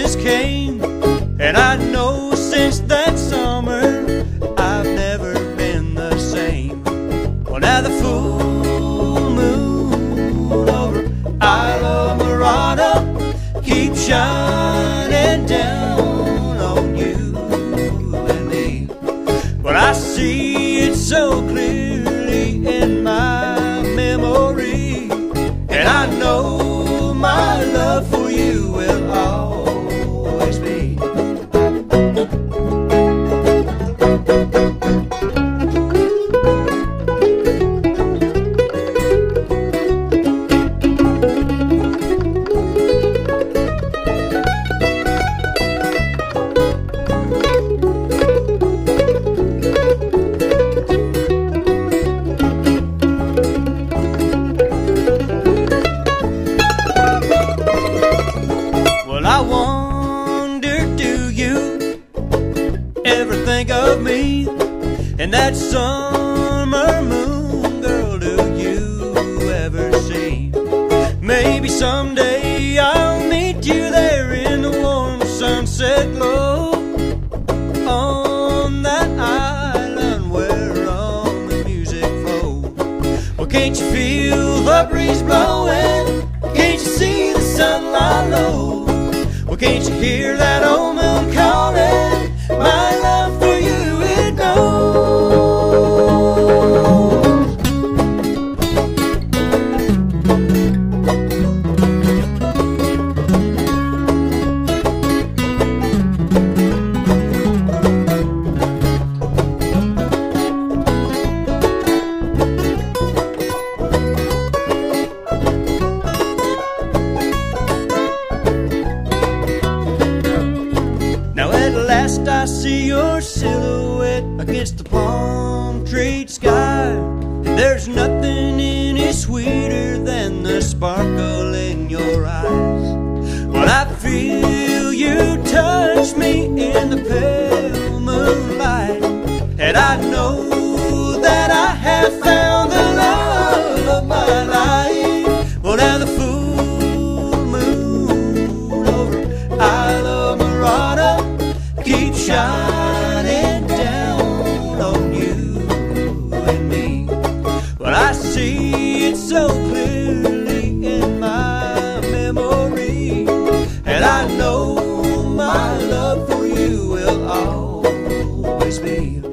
Christmas came, and I know since that summer I've never been the same. Well, now the full moon over Isla Mirada keeps shining down on you and me. Well, I see it so clearly in my memory, and I know my love for you will always be. I wonder, do you ever think of me and that summer moon, girl? Do you ever see? Maybe someday I'll meet you there in the warm sunset glow on that island where all the music flows. Well, can't you feel the breeze blowing? Can't you see the sunlight low? Well, can't you hear that old moon calling? My love for you, it knows. Now at last I see your silhouette against the palm tree sky, and there's nothing in it sweeter than the sparkle in your eyes. Well, I feel you touch me in the pale moonlight, and I know that I have found the love of my life. Well, now the full moon over Isla Mirada keeps shining down on you and me. Well, I see it so clearly in my memory, and I know my love for you will always be.